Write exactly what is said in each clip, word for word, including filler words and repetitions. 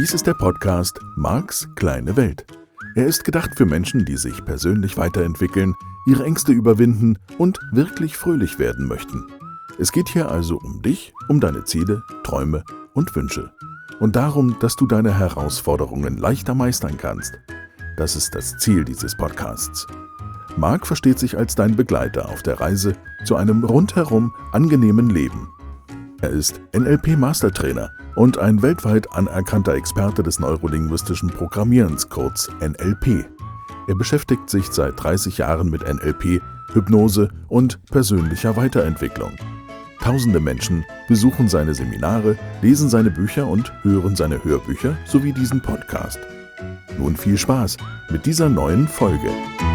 Dies ist der Podcast Marks kleine Welt. Er ist gedacht für Menschen, die sich persönlich weiterentwickeln, ihre Ängste überwinden und wirklich fröhlich werden möchten. Es geht hier also um dich, um deine Ziele, Träume und Wünsche. Und darum, dass du deine Herausforderungen leichter meistern kannst. Das ist das Ziel dieses Podcasts. Mark versteht sich als dein Begleiter auf der Reise zu einem rundherum angenehmen Leben. Er ist N L P-Mastertrainer und ein weltweit anerkannter Experte des neurolinguistischen Programmierens, kurz N L P. Er beschäftigt sich seit dreißig Jahren mit N L P, Hypnose und persönlicher Weiterentwicklung. Tausende Menschen besuchen seine Seminare, lesen seine Bücher und hören seine Hörbücher sowie diesen Podcast. Nun viel Spaß mit dieser neuen Folge.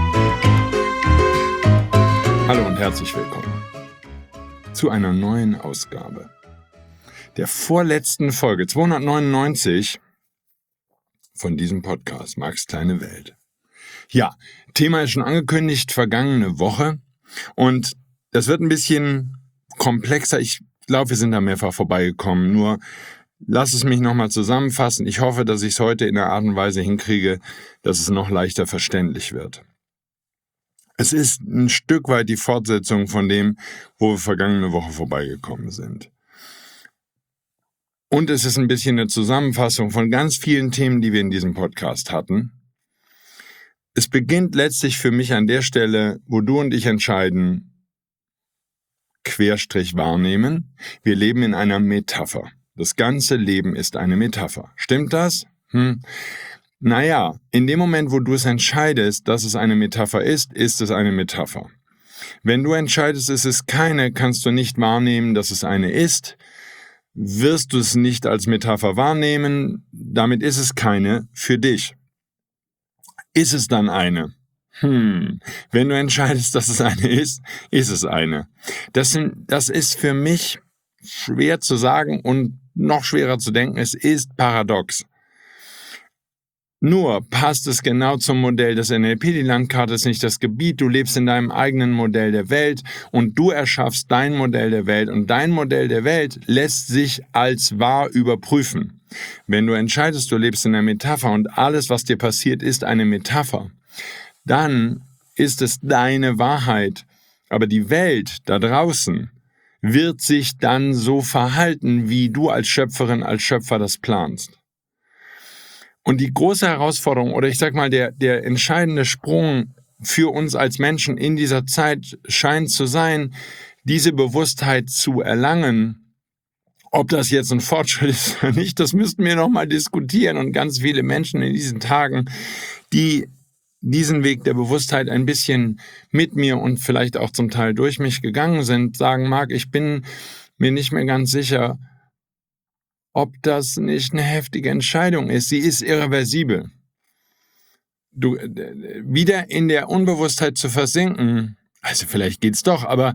Hallo und herzlich willkommen zu einer neuen Ausgabe der vorletzten Folge zweihundertneunundneunzig von diesem Podcast Marks kleine Welt. Ja, Thema ist schon angekündigt, vergangene Woche, und das wird ein bisschen komplexer. Ich glaube, wir sind da mehrfach vorbeigekommen, nur lass es mich nochmal zusammenfassen. Ich hoffe, dass ich es heute in einer Art und Weise hinkriege, dass es noch leichter verständlich wird. Es ist ein Stück weit die Fortsetzung von dem, wo wir vergangene Woche vorbeigekommen sind. Und es ist ein bisschen eine Zusammenfassung von ganz vielen Themen, die wir in diesem Podcast hatten. Es beginnt letztlich für mich an der Stelle, wo du und ich entscheiden, Querstrich wahrnehmen. Wir leben in einer Metapher. Das ganze Leben ist eine Metapher. Stimmt das? Hm. Naja, in dem Moment, wo du es entscheidest, dass es eine Metapher ist, ist es eine Metapher. Wenn du entscheidest, es ist keine, kannst du nicht wahrnehmen, dass es eine ist, wirst du es nicht als Metapher wahrnehmen, damit ist es keine für dich. Ist es dann eine? Hm, wenn du entscheidest, dass es eine ist, ist es eine. Das, sind, das ist für mich schwer zu sagen und noch schwerer zu denken, es ist paradox. Nur passt es genau zum Modell des N L P. Die Landkarte ist nicht das Gebiet. Du lebst in deinem eigenen Modell der Welt und du erschaffst dein Modell der Welt. Und dein Modell der Welt lässt sich als wahr überprüfen. Wenn du entscheidest, du lebst in einer Metapher und alles, was dir passiert, ist eine Metapher, dann ist es deine Wahrheit. Aber die Welt da draußen wird sich dann so verhalten, wie du als Schöpferin, als Schöpfer das planst. Und die große Herausforderung, oder ich sag mal, der, der entscheidende Sprung für uns als Menschen in dieser Zeit scheint zu sein, diese Bewusstheit zu erlangen. Ob das jetzt ein Fortschritt ist oder nicht, das müssten wir nochmal diskutieren. Und ganz viele Menschen in diesen Tagen, die diesen Weg der Bewusstheit ein bisschen mit mir und vielleicht auch zum Teil durch mich gegangen sind, sagen, Marc, ich bin mir nicht mehr ganz sicher, ob das nicht eine heftige Entscheidung ist. Sie ist irreversibel. Du, äh, wieder in der Unbewusstheit zu versinken, also vielleicht geht's doch, aber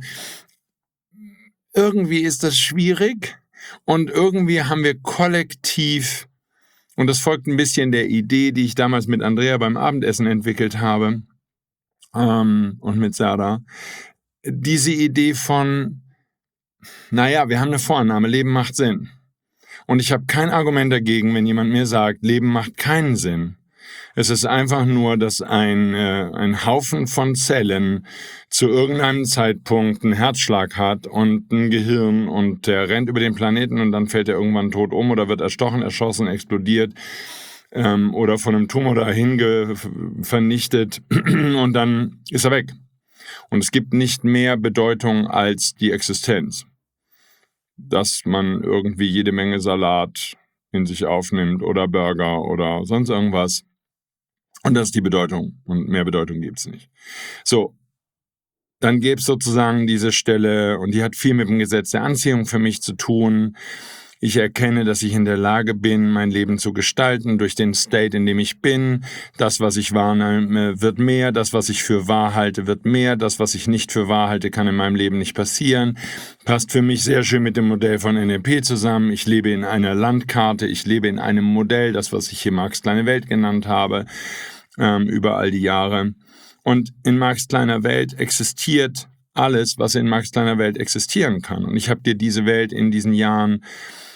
irgendwie ist das schwierig und irgendwie haben wir kollektiv, und das folgt ein bisschen der Idee, die ich damals mit Andrea beim Abendessen entwickelt habe, ähm, und mit Sarah, diese Idee von, naja, wir haben eine Vorannahme, Leben macht Sinn. Und ich habe kein Argument dagegen, wenn jemand mir sagt, Leben macht keinen Sinn. Es ist einfach nur, dass ein, äh, ein Haufen von Zellen zu irgendeinem Zeitpunkt einen Herzschlag hat und ein Gehirn und der rennt über den Planeten und dann fällt er irgendwann tot um oder wird erstochen, erschossen, explodiert ähm, oder von einem Tumor dahin ge- vernichtet und dann ist er weg. Und es gibt nicht mehr Bedeutung als die Existenz. Dass man irgendwie jede Menge Salat in sich aufnimmt oder Burger oder sonst irgendwas. Und das ist die Bedeutung. Und mehr Bedeutung gibt es nicht. So, dann gäbe es sozusagen diese Stelle, und die hat viel mit dem Gesetz der Anziehung für mich zu tun. Ich erkenne, dass ich in der Lage bin, mein Leben zu gestalten durch den State, in dem ich bin. Das, was ich wahrnehme, wird mehr. Das, was ich für wahr halte, wird mehr. Das, was ich nicht für wahr halte, kann in meinem Leben nicht passieren. Passt für mich sehr schön mit dem Modell von N L P zusammen. Ich lebe in einer Landkarte. Ich lebe in einem Modell, das, was ich hier Marks kleine Welt genannt habe, ähm, über all die Jahre. Und in Marks kleiner Welt existiert alles, was in Marks kleiner Welt existieren kann. Und ich habe dir diese Welt in diesen Jahren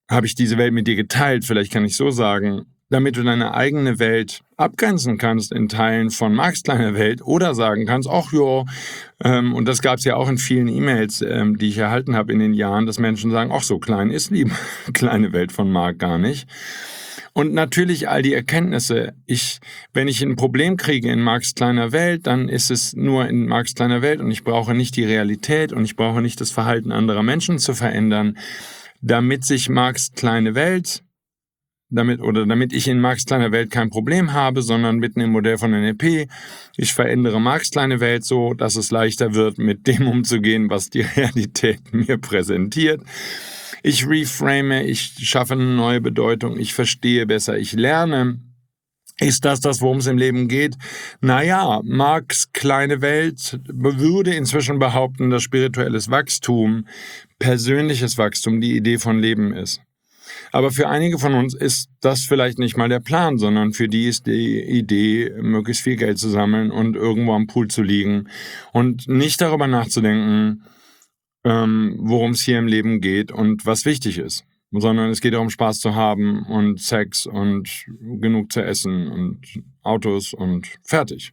habe ich diese Welt mit dir geteilt, vielleicht kann ich so sagen, damit du deine eigene Welt abgrenzen kannst in Teilen von Marks kleiner Welt oder sagen kannst, ach ja, ähm, und das gab es ja auch in vielen E-Mails, ähm, die ich erhalten habe in den Jahren, dass Menschen sagen, ach so klein ist die kleine Welt von Mark gar nicht. Und natürlich all die Erkenntnisse. Ich, wenn ich ein Problem kriege in Marks kleiner Welt, dann ist es nur in Marks kleiner Welt und ich brauche nicht die Realität und ich brauche nicht das Verhalten anderer Menschen zu verändern, damit sich Marks kleine Welt, damit oder damit ich in Marks kleiner Welt kein Problem habe, sondern mitten im Modell von N L P, ich verändere Marks kleine Welt so, dass es leichter wird, mit dem umzugehen, was die Realität mir präsentiert. Ich reframe, ich schaffe eine neue Bedeutung, ich verstehe besser, ich lerne. Ist das das, worum es im Leben geht? Naja, Marks kleine Welt würde inzwischen behaupten, dass spirituelles Wachstum, persönliches Wachstum die Idee von Leben ist. Aber für einige von uns ist das vielleicht nicht mal der Plan, sondern für die ist die Idee, möglichst viel Geld zu sammeln und irgendwo am Pool zu liegen und nicht darüber nachzudenken, ähm, worum es hier im Leben geht und was wichtig ist. Sondern es geht darum, Spaß zu haben und Sex und genug zu essen und Autos und fertig.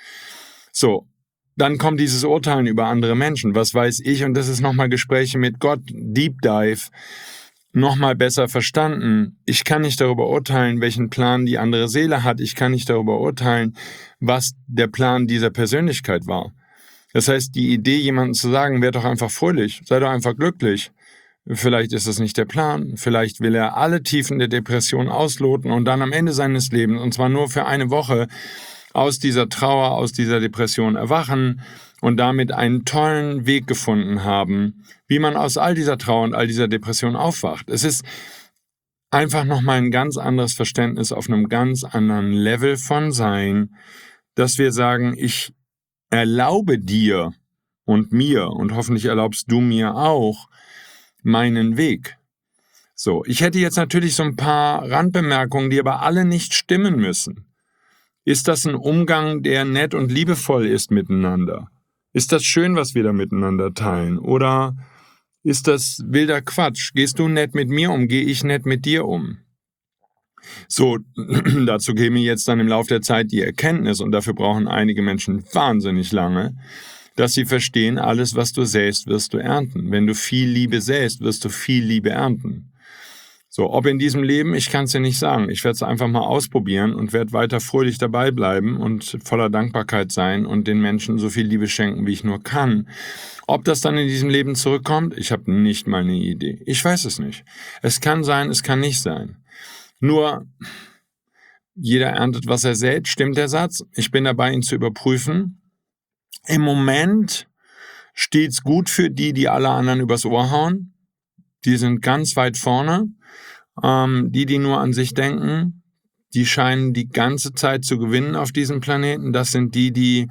So, dann kommt dieses Urteilen über andere Menschen. Was weiß ich? Und das ist nochmal Gespräche mit Gott, Deep Dive, nochmal besser verstanden. Ich kann nicht darüber urteilen, welchen Plan die andere Seele hat. Ich kann nicht darüber urteilen, was der Plan dieser Persönlichkeit war. Das heißt, die Idee, jemandem zu sagen, werd doch einfach fröhlich, sei doch einfach glücklich. Vielleicht ist das nicht der Plan, vielleicht will er alle Tiefen der Depression ausloten und dann am Ende seines Lebens, und zwar nur für eine Woche, aus dieser Trauer, aus dieser Depression erwachen und damit einen tollen Weg gefunden haben, wie man aus all dieser Trauer und all dieser Depression aufwacht. Es ist einfach nochmal ein ganz anderes Verständnis auf einem ganz anderen Level von Sein, dass wir sagen, ich erlaube dir und mir, und hoffentlich erlaubst du mir auch, meinen Weg. So, ich hätte jetzt natürlich so ein paar Randbemerkungen, die aber alle nicht stimmen müssen. Ist das ein Umgang, der nett und liebevoll ist miteinander? Ist das schön, was wir da miteinander teilen? Oder ist das wilder Quatsch? Gehst du nett mit mir um? Gehe ich nett mit dir um? So, dazu käme jetzt dann im Laufe der Zeit die Erkenntnis, und dafür brauchen einige Menschen wahnsinnig lange, dass sie verstehen, alles, was du säst, wirst du ernten. Wenn du viel Liebe säst, wirst du viel Liebe ernten. So, ob in diesem Leben, ich kann es dir nicht sagen. Ich werde es einfach mal ausprobieren und werde weiter fröhlich dabei bleiben und voller Dankbarkeit sein und den Menschen so viel Liebe schenken, wie ich nur kann. Ob das dann in diesem Leben zurückkommt, ich habe nicht mal eine Idee. Ich weiß es nicht. Es kann sein, es kann nicht sein. Nur, jeder erntet, was er sät, stimmt der Satz. Ich bin dabei, ihn zu überprüfen. Im Moment steht's gut für die, die alle anderen übers Ohr hauen. Die sind ganz weit vorne. Ähm, die, die nur an sich denken, die scheinen die ganze Zeit zu gewinnen auf diesem Planeten. Das sind die, die,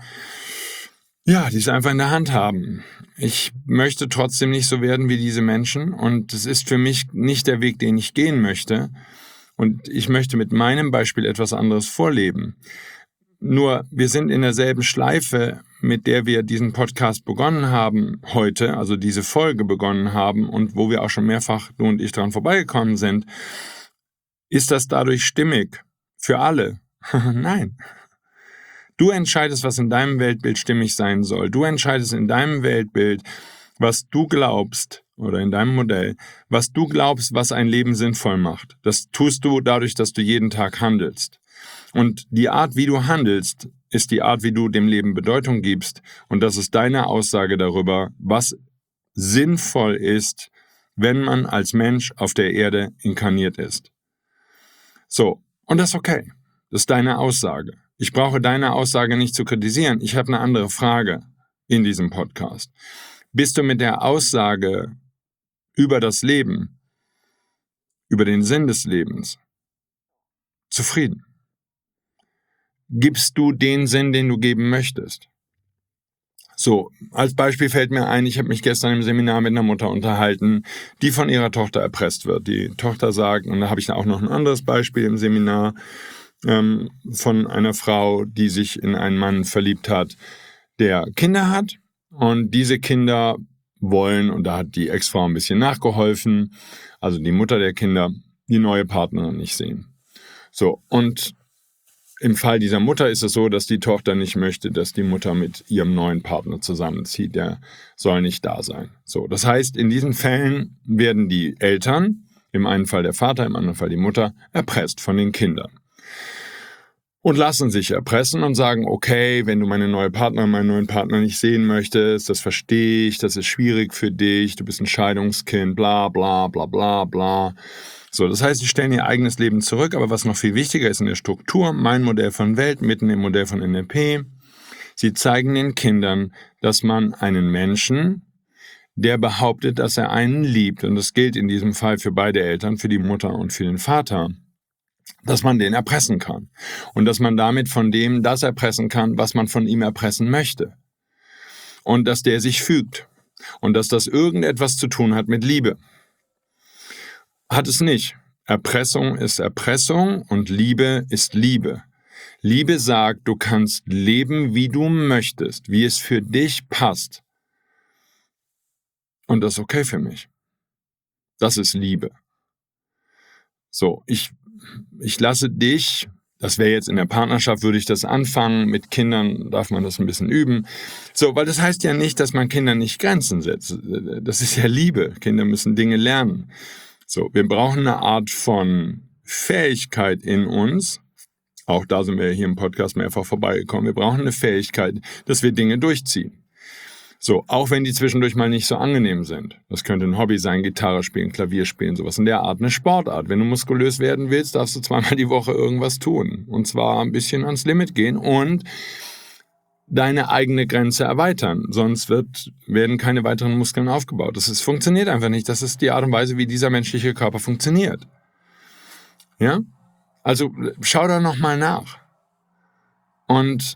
ja, die es einfach in der Hand haben. Ich möchte trotzdem nicht so werden wie diese Menschen. Und es ist für mich nicht der Weg, den ich gehen möchte. Und ich möchte mit meinem Beispiel etwas anderes vorleben. Nur, wir sind in derselben Schleife, mit der wir diesen Podcast begonnen haben heute, also diese Folge begonnen haben und wo wir auch schon mehrfach, du und ich, dran vorbeigekommen sind. Ist das dadurch stimmig? Für alle? Nein. Du entscheidest, was in deinem Weltbild stimmig sein soll. Du entscheidest in deinem Weltbild, was du glaubst, oder in deinem Modell, was du glaubst, was ein Leben sinnvoll macht. Das tust du dadurch, dass du jeden Tag handelst. Und die Art, wie du handelst, ist die Art, wie du dem Leben Bedeutung gibst. Und das ist deine Aussage darüber, was sinnvoll ist, wenn man als Mensch auf der Erde inkarniert ist. So, und das ist okay. Das ist deine Aussage. Ich brauche deine Aussage nicht zu kritisieren. Ich habe eine andere Frage in diesem Podcast. Bist du mit der Aussage über das Leben, über den Sinn des Lebens, zufrieden? Gibst du den Sinn, den du geben möchtest? So, als Beispiel fällt mir ein, ich habe mich gestern im Seminar mit einer Mutter unterhalten, die von ihrer Tochter erpresst wird. Die Tochter sagt, und da habe ich auch noch ein anderes Beispiel im Seminar, ähm, von einer Frau, die sich in einen Mann verliebt hat, der Kinder hat. Und diese Kinder wollen, und da hat die Ex-Frau ein bisschen nachgeholfen, also die Mutter der Kinder, die neue Partnerin nicht sehen. So, und im Fall dieser Mutter ist es so, dass die Tochter nicht möchte, dass die Mutter mit ihrem neuen Partner zusammenzieht. Der soll nicht da sein. So, das heißt, in diesen Fällen werden die Eltern, im einen Fall der Vater, im anderen Fall die Mutter, erpresst von den Kindern. Und lassen sich erpressen und sagen, okay, wenn du meine neue Partnerin, meinen neuen Partner nicht sehen möchtest, das verstehe ich, das ist schwierig für dich, du bist ein Scheidungskind, bla bla bla bla bla. So, das heißt, sie stellen ihr eigenes Leben zurück, aber was noch viel wichtiger ist in der Struktur, mein Modell von Welt, mitten im Modell von N L P, sie zeigen den Kindern, dass man einen Menschen, der behauptet, dass er einen liebt, und das gilt in diesem Fall für beide Eltern, für die Mutter und für den Vater, dass man den erpressen kann und dass man damit von dem das erpressen kann, was man von ihm erpressen möchte, und dass der sich fügt und dass das irgendetwas zu tun hat mit Liebe. Hat es nicht. Erpressung ist Erpressung und Liebe ist Liebe. Liebe sagt, du kannst leben, wie du möchtest, wie es für dich passt. Und das ist okay für mich. Das ist Liebe. So, ich, ich lasse dich, das wäre jetzt in der Partnerschaft, würde ich das anfangen, mit Kindern darf man das ein bisschen üben. So, weil das heißt ja nicht, dass man Kindern nicht Grenzen setzt. Das ist ja Liebe. Kinder müssen Dinge lernen. So, wir brauchen eine Art von Fähigkeit in uns, auch da sind wir hier im Podcast mehrfach vorbeigekommen, wir brauchen eine Fähigkeit, dass wir Dinge durchziehen. So, auch wenn die zwischendurch mal nicht so angenehm sind. Das könnte ein Hobby sein, Gitarre spielen, Klavier spielen, sowas in der Art, eine Sportart. Wenn du muskulös werden willst, darfst du zweimal die Woche irgendwas tun. Und zwar ein bisschen ans Limit gehen und deine eigene Grenze erweitern, sonst wird, werden keine weiteren Muskeln aufgebaut. Das ist, funktioniert einfach nicht. Das ist die Art und Weise, wie dieser menschliche Körper funktioniert. Ja? Also schau da nochmal nach. Und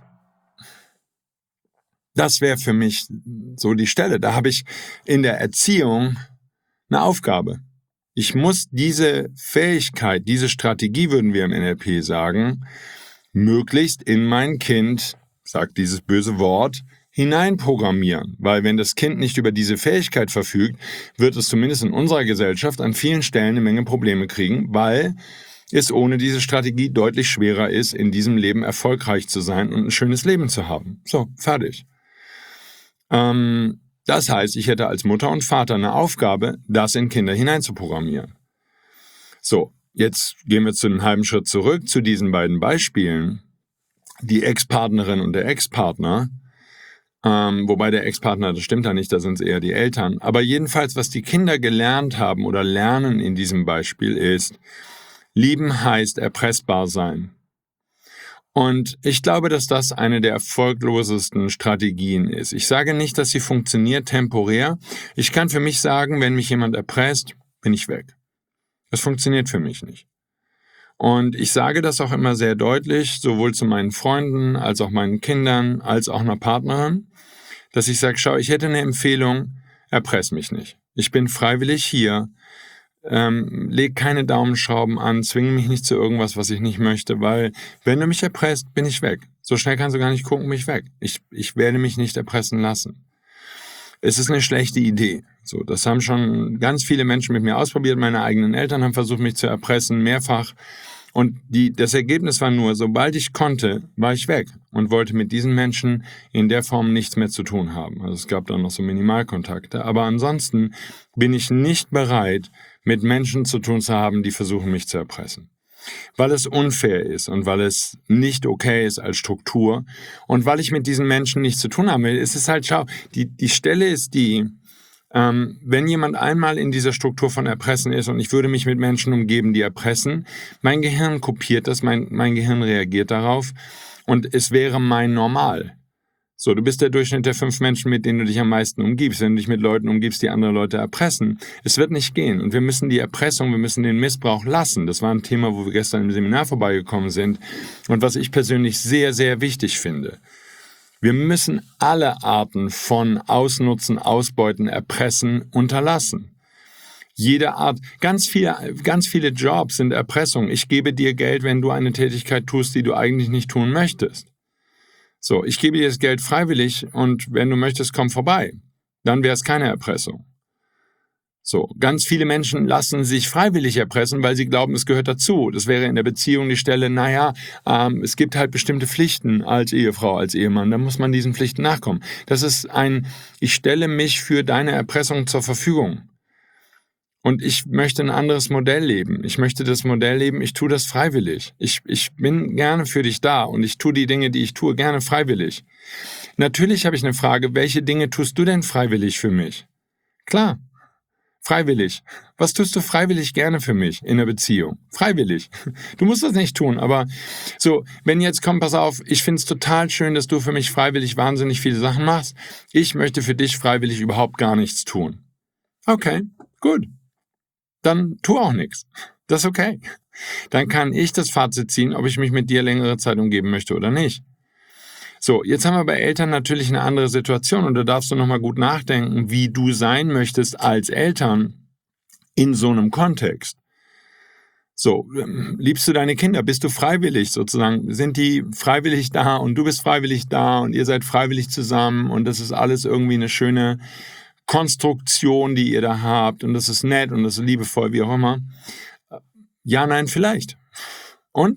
das wäre für mich so die Stelle. Da habe ich in der Erziehung eine Aufgabe. Ich muss diese Fähigkeit, diese Strategie, würden wir im N L P sagen, möglichst in mein Kind, sagt dieses böse Wort, hineinprogrammieren. Weil wenn das Kind nicht über diese Fähigkeit verfügt, wird es zumindest in unserer Gesellschaft an vielen Stellen eine Menge Probleme kriegen, weil es ohne diese Strategie deutlich schwerer ist, in diesem Leben erfolgreich zu sein und ein schönes Leben zu haben. So, fertig. Ähm, das heißt, ich hätte als Mutter und Vater eine Aufgabe, das in Kinder hineinzuprogrammieren. So, jetzt gehen wir zu einem halben Schritt zurück zu diesen beiden Beispielen. Die Ex-Partnerin und der Ex-Partner, ähm, wobei der Ex-Partner, das stimmt da nicht, da sind es eher die Eltern. Aber jedenfalls, was die Kinder gelernt haben oder lernen in diesem Beispiel ist, lieben heißt erpressbar sein. Und ich glaube, dass das eine der erfolglosesten Strategien ist. Ich sage nicht, dass sie funktioniert temporär. Ich kann für mich sagen, wenn mich jemand erpresst, bin ich weg. Das funktioniert für mich nicht. Und ich sage das auch immer sehr deutlich, sowohl zu meinen Freunden, als auch meinen Kindern, als auch einer Partnerin, dass ich sage, schau, ich hätte eine Empfehlung, erpress mich nicht. Ich bin freiwillig hier, ähm, leg keine Daumenschrauben an, zwinge mich nicht zu irgendwas, was ich nicht möchte, weil wenn du mich erpresst, bin ich weg. So schnell kannst du gar nicht gucken, mich weg. Ich, ich werde mich nicht erpressen lassen. Es ist eine schlechte Idee. So, das haben schon ganz viele Menschen mit mir ausprobiert. Meine eigenen Eltern haben versucht, mich zu erpressen, mehrfach. Und die, das Ergebnis war nur, sobald ich konnte, war ich weg und wollte mit diesen Menschen in der Form nichts mehr zu tun haben. Also es gab dann noch so Minimalkontakte. Aber ansonsten bin ich nicht bereit, mit Menschen zu tun zu haben, die versuchen, mich zu erpressen. Weil es unfair ist und weil es nicht okay ist als Struktur und weil ich mit diesen Menschen nichts zu tun habe. Es ist halt, schau, die, die Stelle ist die, ähm, wenn jemand einmal in dieser Struktur von Erpressen ist und ich würde mich mit Menschen umgeben, die erpressen, mein Gehirn kopiert das, mein, mein Gehirn reagiert darauf und es wäre mein Normal. So, du bist der Durchschnitt der fünf Menschen, mit denen du dich am meisten umgibst. Wenn du dich mit Leuten umgibst, die andere Leute erpressen, es wird nicht gehen. Und wir müssen die Erpressung, wir müssen den Missbrauch lassen. Das war ein Thema, wo wir gestern im Seminar vorbeigekommen sind und was ich persönlich sehr, sehr wichtig finde. Wir müssen alle Arten von Ausnutzen, Ausbeuten, Erpressen unterlassen. Jede Art, ganz viele, ganz viele Jobs sind Erpressung. Ich gebe dir Geld, wenn du eine Tätigkeit tust, die du eigentlich nicht tun möchtest. So, ich gebe dir das Geld freiwillig und wenn du möchtest, komm vorbei. Dann wäre es keine Erpressung. So, ganz viele Menschen lassen sich freiwillig erpressen, weil sie glauben, es gehört dazu. Das wäre in der Beziehung die Stelle, naja, ähm, es gibt halt bestimmte Pflichten als Ehefrau, als Ehemann, da muss man diesen Pflichten nachkommen. Das ist ein, ich stelle mich für deine Erpressung zur Verfügung. Und ich möchte ein anderes Modell leben. Ich möchte das Modell leben, ich tue das freiwillig. Ich, ich bin gerne für dich da und ich tue die Dinge, die ich tue, gerne freiwillig. Natürlich habe ich eine Frage, welche Dinge tust du denn freiwillig für mich? Klar. Freiwillig. Was tust du freiwillig gerne für mich in der Beziehung? Freiwillig. Du musst das nicht tun, aber so, wenn jetzt kommt, pass auf, ich finde es total schön, dass du für mich freiwillig wahnsinnig viele Sachen machst. Ich möchte für dich freiwillig überhaupt gar nichts tun. Okay, gut. Dann tu auch nichts. Das ist okay. Dann kann ich das Fazit ziehen, ob ich mich mit dir längere Zeit umgeben möchte oder nicht. So, jetzt haben wir bei Eltern natürlich eine andere Situation und da darfst du nochmal gut nachdenken, wie du sein möchtest als Eltern in so einem Kontext. So, liebst du deine Kinder? Bist du freiwillig sozusagen? Sind die freiwillig da und du bist freiwillig da und ihr seid freiwillig zusammen und das ist alles irgendwie eine schöne Konstruktion, die ihr da habt und das ist nett und das ist liebevoll, wie auch immer. Ja, nein, vielleicht. Und?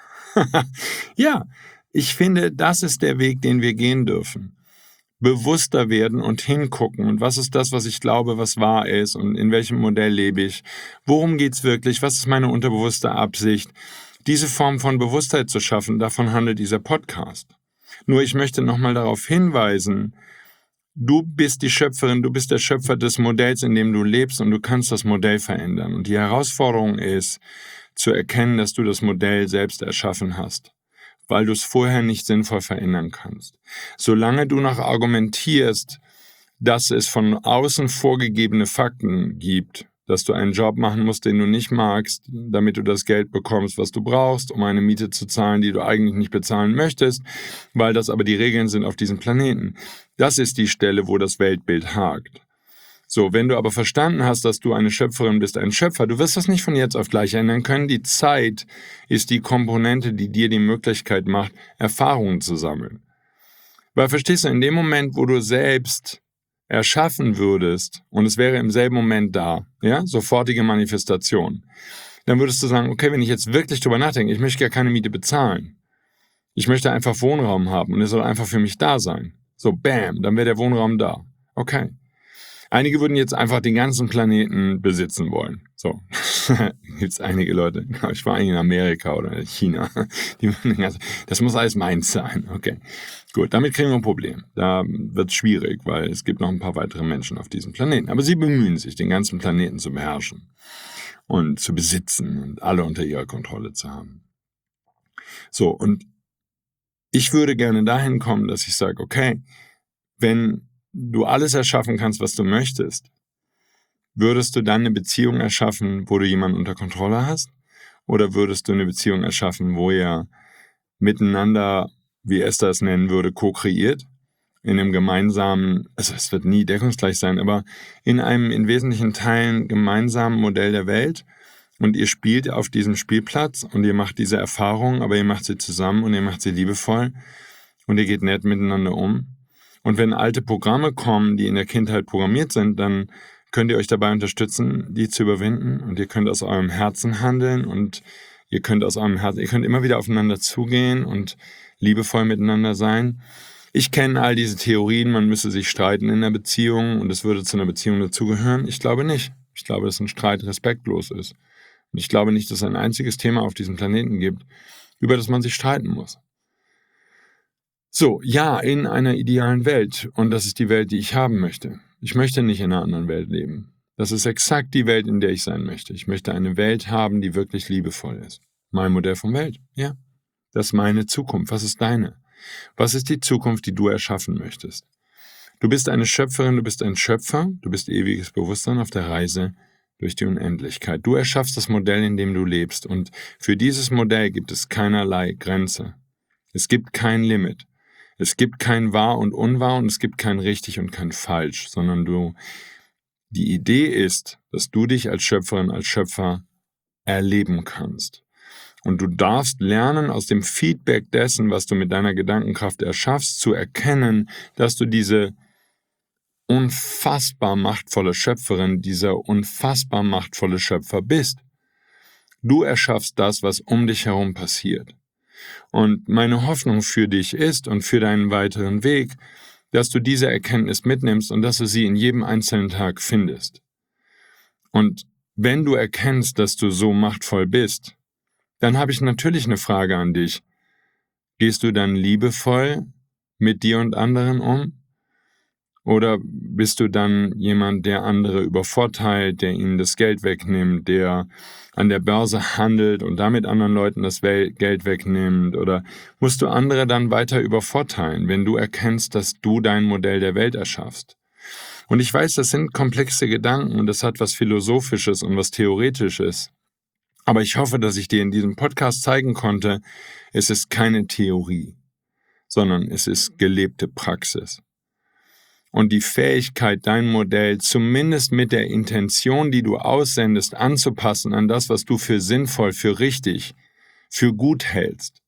Ja. Ich finde, das ist der Weg, den wir gehen dürfen. Bewusster werden und hingucken. Und was ist das, was ich glaube, was wahr ist? Und in welchem Modell lebe ich? Worum geht's wirklich? Was ist meine unterbewusste Absicht? Diese Form von Bewusstheit zu schaffen, davon handelt dieser Podcast. Nur ich möchte nochmal darauf hinweisen, du bist die Schöpferin, du bist der Schöpfer des Modells, in dem du lebst und du kannst das Modell verändern. Und die Herausforderung ist, zu erkennen, dass du das Modell selbst erschaffen hast, weil du es vorher nicht sinnvoll verändern kannst. Solange du noch argumentierst, dass es von außen vorgegebene Fakten gibt, dass du einen Job machen musst, den du nicht magst, damit du das Geld bekommst, was du brauchst, um eine Miete zu zahlen, die du eigentlich nicht bezahlen möchtest, weil das aber die Regeln sind auf diesem Planeten. Das ist die Stelle, wo das Weltbild hakt. So, wenn du aber verstanden hast, dass du eine Schöpferin bist, ein Schöpfer, du wirst das nicht von jetzt auf gleich ändern können. Die Zeit ist die Komponente, die dir die Möglichkeit macht, Erfahrungen zu sammeln. Weil, verstehst du, in dem Moment, wo du selbst erschaffen würdest und es wäre im selben Moment da, ja, sofortige Manifestation, dann würdest du sagen, okay, wenn ich jetzt wirklich drüber nachdenke, ich möchte gar keine Miete bezahlen. Ich möchte einfach Wohnraum haben und er soll einfach für mich da sein. So, bam, dann wäre der Wohnraum da. Okay. Einige würden jetzt einfach den ganzen Planeten besitzen wollen. So, gibt es einige Leute, ich war eigentlich in Amerika oder in China, die würden den ganzen, das muss alles meins sein. Okay, gut, damit kriegen wir ein Problem. Da wird es schwierig, weil es gibt noch ein paar weitere Menschen auf diesem Planeten. Aber sie bemühen sich, den ganzen Planeten zu beherrschen und zu besitzen und alle unter ihrer Kontrolle zu haben. So, und ich würde gerne dahin kommen, dass ich sage, okay, wenn du alles erschaffen kannst, was du möchtest, würdest du dann eine Beziehung erschaffen, wo du jemanden unter Kontrolle hast? Oder würdest du eine Beziehung erschaffen, wo ihr miteinander, wie Esther es nennen würde, co-kreiert? In einem gemeinsamen, also es wird nie deckungsgleich sein, aber in einem in wesentlichen Teilen gemeinsamen Modell der Welt und ihr spielt auf diesem Spielplatz und ihr macht diese Erfahrung, aber ihr macht sie zusammen und ihr macht sie liebevoll und ihr geht nett miteinander um. Und wenn alte Programme kommen, die in der Kindheit programmiert sind, dann könnt ihr euch dabei unterstützen, die zu überwinden und ihr könnt aus eurem Herzen handeln und ihr könnt aus eurem Herzen, ihr könnt immer wieder aufeinander zugehen und liebevoll miteinander sein. Ich kenne all diese Theorien, man müsse sich streiten in einer Beziehung und es würde zu einer Beziehung dazugehören. Ich glaube nicht. Ich glaube, dass ein Streit respektlos ist. Und ich glaube nicht, dass es ein einziges Thema auf diesem Planeten gibt, über das man sich streiten muss. So, ja, in einer idealen Welt. Und das ist die Welt, die ich haben möchte. Ich möchte nicht in einer anderen Welt leben. Das ist exakt die Welt, in der ich sein möchte. Ich möchte eine Welt haben, die wirklich liebevoll ist. Mein Modell von Welt, ja. Das ist meine Zukunft. Was ist deine? Was ist die Zukunft, die du erschaffen möchtest? Du bist eine Schöpferin, du bist ein Schöpfer, du bist ewiges Bewusstsein auf der Reise durch die Unendlichkeit. Du erschaffst das Modell, in dem du lebst. Und für dieses Modell gibt es keinerlei Grenze. Es gibt kein Limit. Es gibt kein Wahr und Unwahr und es gibt kein Richtig und kein Falsch, sondern du, die Idee ist, dass du dich als Schöpferin, als Schöpfer erleben kannst. Und du darfst lernen, aus dem Feedback dessen, was du mit deiner Gedankenkraft erschaffst, zu erkennen, dass du diese unfassbar machtvolle Schöpferin, dieser unfassbar machtvolle Schöpfer bist. Du erschaffst das, was um dich herum passiert. Und meine Hoffnung für dich ist und für deinen weiteren Weg, dass du diese Erkenntnis mitnimmst und dass du sie in jedem einzelnen Tag findest. Und wenn du erkennst, dass du so machtvoll bist, dann habe ich natürlich eine Frage an dich. Gehst du dann liebevoll mit dir und anderen um? Oder bist du dann jemand, der andere übervorteilt, der ihnen das Geld wegnimmt, der an der Börse handelt und damit anderen Leuten das Geld wegnimmt? Oder musst du andere dann weiter übervorteilen, wenn du erkennst, dass du dein Modell der Welt erschaffst? Und ich weiß, das sind komplexe Gedanken und das hat was Philosophisches und was Theoretisches. Aber ich hoffe, dass ich dir in diesem Podcast zeigen konnte, es ist keine Theorie, sondern es ist gelebte Praxis. Und die Fähigkeit, dein Modell zumindest mit der Intention, die du aussendest, anzupassen an das, was du für sinnvoll, für richtig, für gut hältst.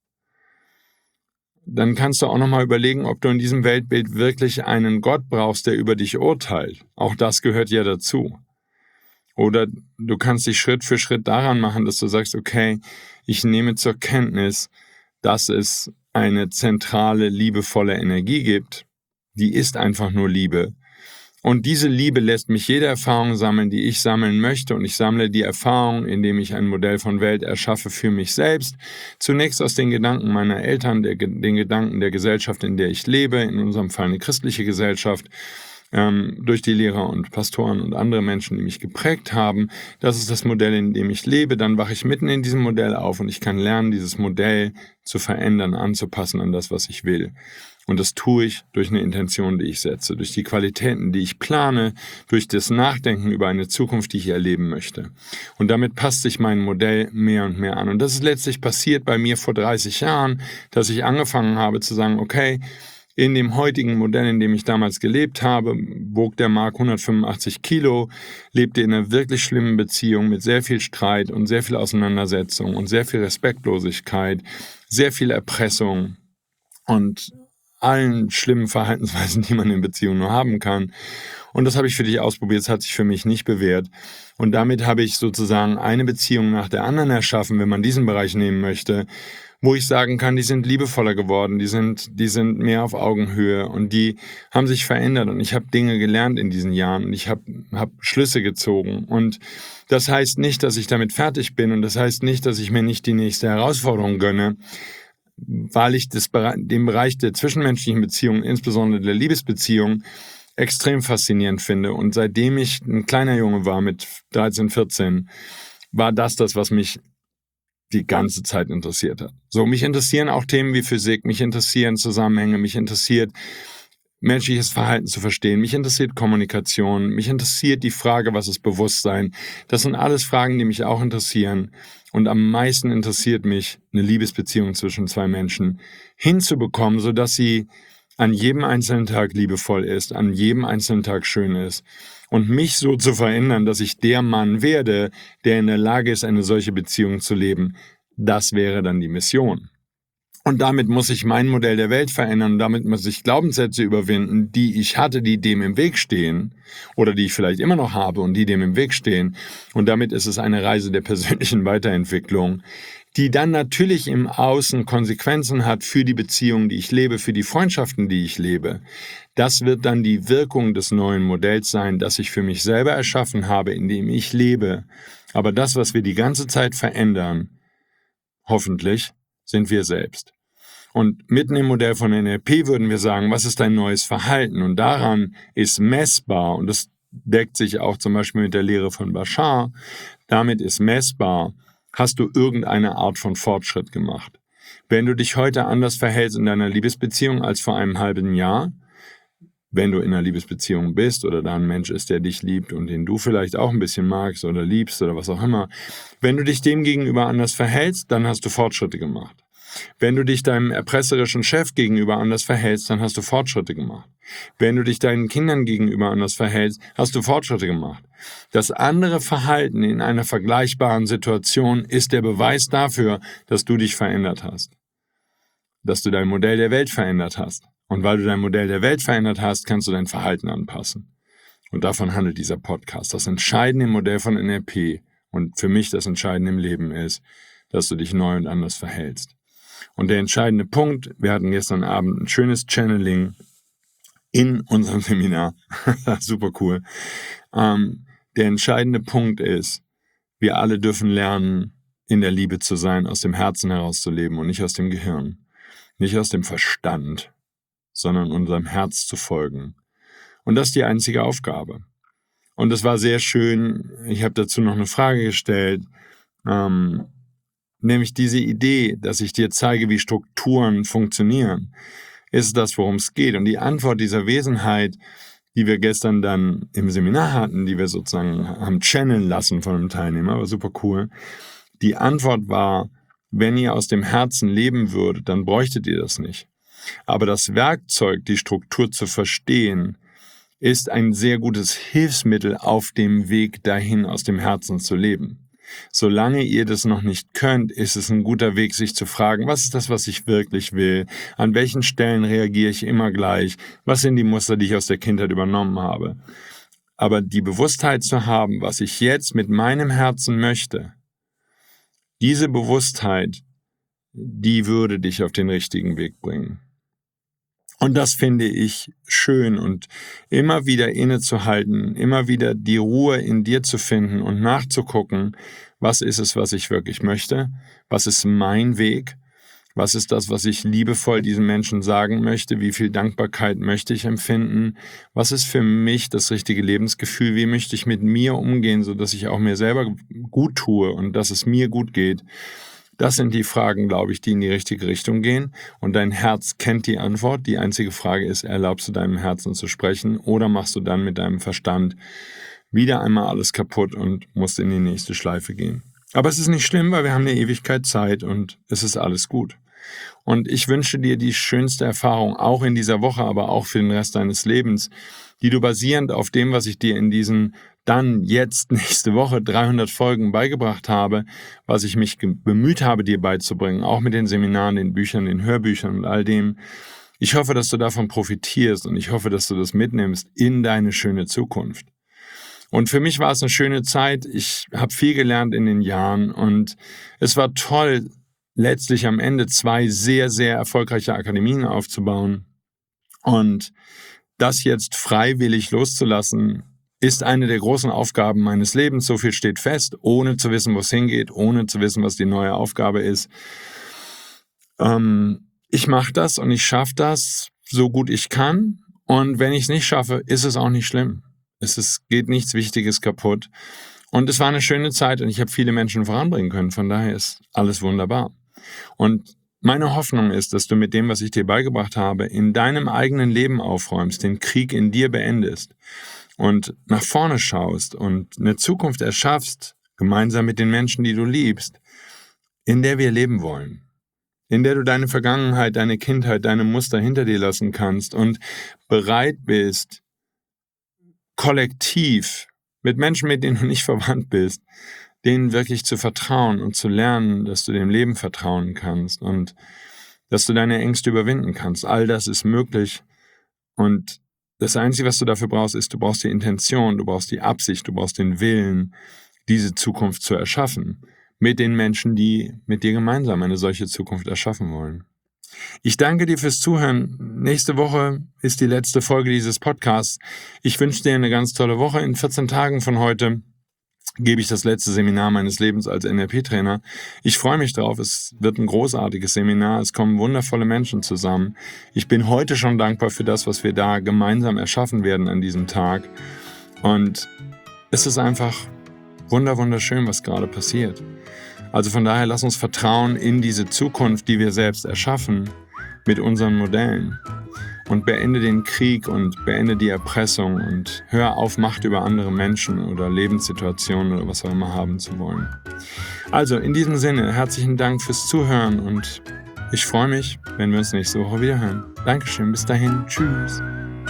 Dann kannst du auch nochmal überlegen, ob du in diesem Weltbild wirklich einen Gott brauchst, der über dich urteilt. Auch das gehört ja dazu. Oder du kannst dich Schritt für Schritt daran machen, dass du sagst, okay, ich nehme zur Kenntnis, dass es eine zentrale, liebevolle Energie gibt. Die ist einfach nur Liebe. Und diese Liebe lässt mich jede Erfahrung sammeln, die ich sammeln möchte. Und ich sammle die Erfahrung, indem ich ein Modell von Welt erschaffe für mich selbst. Zunächst aus den Gedanken meiner Eltern, der, den Gedanken der Gesellschaft, in der ich lebe, in unserem Fall eine christliche Gesellschaft, ähm, durch die Lehrer und Pastoren und andere Menschen, die mich geprägt haben. Das ist das Modell, in dem ich lebe. Dann wache ich mitten in diesem Modell auf und ich kann lernen, dieses Modell zu verändern, anzupassen an das, was ich will. Und das tue ich durch eine Intention, die ich setze, durch die Qualitäten, die ich plane, durch das Nachdenken über eine Zukunft, die ich erleben möchte. Und damit passt sich mein Modell mehr und mehr an. Und das ist letztlich passiert bei mir vor dreißig Jahren, dass ich angefangen habe zu sagen, okay, in dem heutigen Modell, in dem ich damals gelebt habe, wog der Mark hundertfünfundachtzig Kilo, lebte in einer wirklich schlimmen Beziehung mit sehr viel Streit und sehr viel Auseinandersetzung und sehr viel Respektlosigkeit, sehr viel Erpressung und allen schlimmen Verhaltensweisen, die man in Beziehungen nur haben kann. Und das habe ich für dich ausprobiert, es hat sich für mich nicht bewährt. Und damit habe ich sozusagen eine Beziehung nach der anderen erschaffen, wenn man diesen Bereich nehmen möchte, wo ich sagen kann, die sind liebevoller geworden, die sind, die sind mehr auf Augenhöhe und die haben sich verändert und ich habe Dinge gelernt in diesen Jahren und ich habe hab Schlüsse gezogen. Und das heißt nicht, dass ich damit fertig bin und das heißt nicht, dass ich mir nicht die nächste Herausforderung gönne, weil ich das, den Bereich der zwischenmenschlichen Beziehungen, insbesondere der Liebesbeziehung, extrem faszinierend finde. Und seitdem ich ein kleiner Junge war mit dreizehn, vierzehn, war das das, was mich die ganze Zeit interessiert hat. So, mich interessieren auch Themen wie Physik, mich interessieren Zusammenhänge, mich interessiert menschliches Verhalten zu verstehen, mich interessiert Kommunikation, mich interessiert die Frage, was ist Bewusstsein. Das sind alles Fragen, die mich auch interessieren. Und am meisten interessiert mich, eine Liebesbeziehung zwischen zwei Menschen hinzubekommen, sodass sie an jedem einzelnen Tag liebevoll ist, an jedem einzelnen Tag schön ist. Und mich so zu verändern, dass ich der Mann werde, der in der Lage ist, eine solche Beziehung zu leben, das wäre dann die Mission. Und damit muss ich mein Modell der Welt verändern, damit muss ich Glaubenssätze überwinden, die ich hatte, die dem im Weg stehen oder die ich vielleicht immer noch habe und die dem im Weg stehen. Und damit ist es eine Reise der persönlichen Weiterentwicklung, die dann natürlich im Außen Konsequenzen hat für die Beziehungen, die ich lebe, für die Freundschaften, die ich lebe. Das wird dann die Wirkung des neuen Modells sein, das ich für mich selber erschaffen habe, in dem ich lebe. Aber das, was wir die ganze Zeit verändern, hoffentlich, sind wir selbst. Und mitten im Modell von N L P würden wir sagen, was ist dein neues Verhalten? Und daran ist messbar, und das deckt sich auch zum Beispiel mit der Lehre von Bashar, damit ist messbar, hast du irgendeine Art von Fortschritt gemacht. Wenn du dich heute anders verhältst in deiner Liebesbeziehung als vor einem halben Jahr, wenn du in einer Liebesbeziehung bist oder da ein Mensch ist, der dich liebt und den du vielleicht auch ein bisschen magst oder liebst oder was auch immer, wenn du dich dem gegenüber anders verhältst, dann hast du Fortschritte gemacht. Wenn du dich deinem erpresserischen Chef gegenüber anders verhältst, dann hast du Fortschritte gemacht. Wenn du dich deinen Kindern gegenüber anders verhältst, hast du Fortschritte gemacht. Das andere Verhalten in einer vergleichbaren Situation ist der Beweis dafür, dass du dich verändert hast. Dass du dein Modell der Welt verändert hast. Und weil du dein Modell der Welt verändert hast, kannst du dein Verhalten anpassen. Und davon handelt dieser Podcast. Das Entscheidende im Modell von N L P und für mich das Entscheidende im Leben ist, dass du dich neu und anders verhältst. Und der entscheidende Punkt, wir hatten gestern Abend ein schönes Channeling in unserem Seminar, super cool. Ähm, der entscheidende Punkt ist, wir alle dürfen lernen, in der Liebe zu sein, aus dem Herzen heraus zu leben und nicht aus dem Gehirn, nicht aus dem Verstand, sondern unserem Herz zu folgen. Und das ist die einzige Aufgabe. Und es war sehr schön, ich habe dazu noch eine Frage gestellt, ähm, nämlich diese Idee, dass ich dir zeige, wie Strukturen funktionieren, ist das, worum es geht. Und die Antwort dieser Wesenheit, die wir gestern dann im Seminar hatten, die wir sozusagen haben channeln lassen von einem Teilnehmer, war super cool. Die Antwort war, wenn ihr aus dem Herzen leben würdet, dann bräuchtet ihr das nicht. Aber das Werkzeug, die Struktur zu verstehen, ist ein sehr gutes Hilfsmittel auf dem Weg dahin, aus dem Herzen zu leben. Solange ihr das noch nicht könnt, ist es ein guter Weg, sich zu fragen, was ist das, was ich wirklich will? An welchen Stellen reagiere ich immer gleich? Was sind die Muster, die ich aus der Kindheit übernommen habe? Aber die Bewusstheit zu haben, was ich jetzt mit meinem Herzen möchte, diese Bewusstheit, die würde dich auf den richtigen Weg bringen. Und das finde ich schön und immer wieder innezuhalten, immer wieder die Ruhe in dir zu finden und nachzugucken, was ist es, was ich wirklich möchte, was ist mein Weg, was ist das, was ich liebevoll diesen Menschen sagen möchte, wie viel Dankbarkeit möchte ich empfinden, was ist für mich das richtige Lebensgefühl, wie möchte ich mit mir umgehen, sodass ich auch mir selber gut tue und dass es mir gut geht. Das sind die Fragen, glaube ich, die in die richtige Richtung gehen. Und dein Herz kennt die Antwort. Die einzige Frage ist, erlaubst du deinem Herzen zu sprechen oder machst du dann mit deinem Verstand wieder einmal alles kaputt und musst in die nächste Schleife gehen. Aber es ist nicht schlimm, weil wir haben eine Ewigkeit Zeit und es ist alles gut. Und ich wünsche dir die schönste Erfahrung, auch in dieser Woche, aber auch für den Rest deines Lebens, die du basierend auf dem, was ich dir in diesen dann jetzt nächste Woche dreihundert Folgen beigebracht habe, was ich mich bemüht habe, dir beizubringen, auch mit den Seminaren, den Büchern, den Hörbüchern und all dem. Ich hoffe, dass du davon profitierst und ich hoffe, dass du das mitnimmst in deine schöne Zukunft. Und für mich war es eine schöne Zeit. Ich habe viel gelernt in den Jahren und es war toll, letztlich am Ende zwei sehr, sehr erfolgreiche Akademien aufzubauen. Und das jetzt freiwillig loszulassen, ist eine der großen Aufgaben meines Lebens. So viel steht fest, ohne zu wissen, wo es hingeht, ohne zu wissen, was die neue Aufgabe ist. Ähm, ich mache das und ich schaffe das so gut ich kann. Und wenn ich es nicht schaffe, ist es auch nicht schlimm. Es ist, geht nichts Wichtiges kaputt. Und es war eine schöne Zeit und ich habe viele Menschen voranbringen können. Von daher ist alles wunderbar. Und meine Hoffnung ist, dass du mit dem, was ich dir beigebracht habe, in deinem eigenen Leben aufräumst, den Krieg in dir beendest und nach vorne schaust und eine Zukunft erschaffst, gemeinsam mit den Menschen, die du liebst, in der wir leben wollen, in der du deine Vergangenheit, deine Kindheit, deine Muster hinter dir lassen kannst und bereit bist, kollektiv mit Menschen, mit denen du nicht verwandt bist, denen wirklich zu vertrauen und zu lernen, dass du dem Leben vertrauen kannst und dass du deine Ängste überwinden kannst. All das ist möglich und das Einzige, was du dafür brauchst, ist, du brauchst die Intention, du brauchst die Absicht, du brauchst den Willen, diese Zukunft zu erschaffen, mit den Menschen, die mit dir gemeinsam eine solche Zukunft erschaffen wollen. Ich danke dir fürs Zuhören. Nächste Woche ist die letzte Folge dieses Podcasts. Ich wünsche dir eine ganz tolle Woche. In vierzehn Tagen von heute gebe ich das letzte Seminar meines Lebens als N L P-Trainer. Ich freue mich drauf. Es wird ein großartiges Seminar. Es kommen wundervolle Menschen zusammen. Ich bin heute schon dankbar für das, was wir da gemeinsam erschaffen werden an diesem Tag. Und es ist einfach wunder, wunderschön, was gerade passiert. Also von daher, lass uns vertrauen in diese Zukunft, die wir selbst erschaffen mit unseren Modellen. Und beende den Krieg und beende die Erpressung und hör auf, Macht über andere Menschen oder Lebenssituationen oder was auch immer haben zu wollen. Also in diesem Sinne, herzlichen Dank fürs Zuhören und ich freue mich, wenn wir uns nächste Woche wieder hören. Dankeschön, bis dahin, tschüss.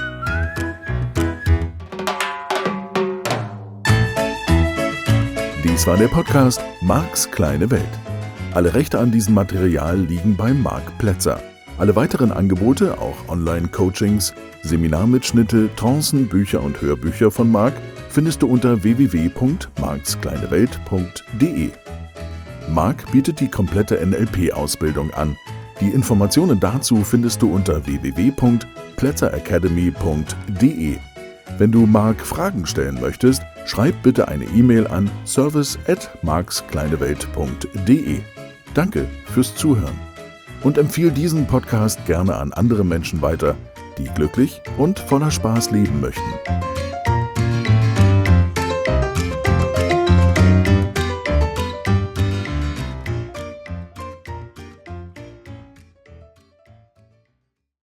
Dies war der Podcast Marks kleine Welt. Alle Rechte an diesem Material liegen bei Marc Plätzer. Alle weiteren Angebote, auch Online-Coachings, Seminarmitschnitte, Trancen, Bücher und Hörbücher von Marc findest du unter w w w punkt marks kleine welt punkt d e. Marc bietet die komplette N L P-Ausbildung an. Die Informationen dazu findest du unter w w w punkt plätzer-academy punkt d e. Wenn du Marc Fragen stellen möchtest, schreib bitte eine E-Mail an service at marks kleine welt punkt d e. Danke fürs Zuhören und empfehle diesen Podcast gerne an andere Menschen weiter, die glücklich und voller Spaß leben möchten.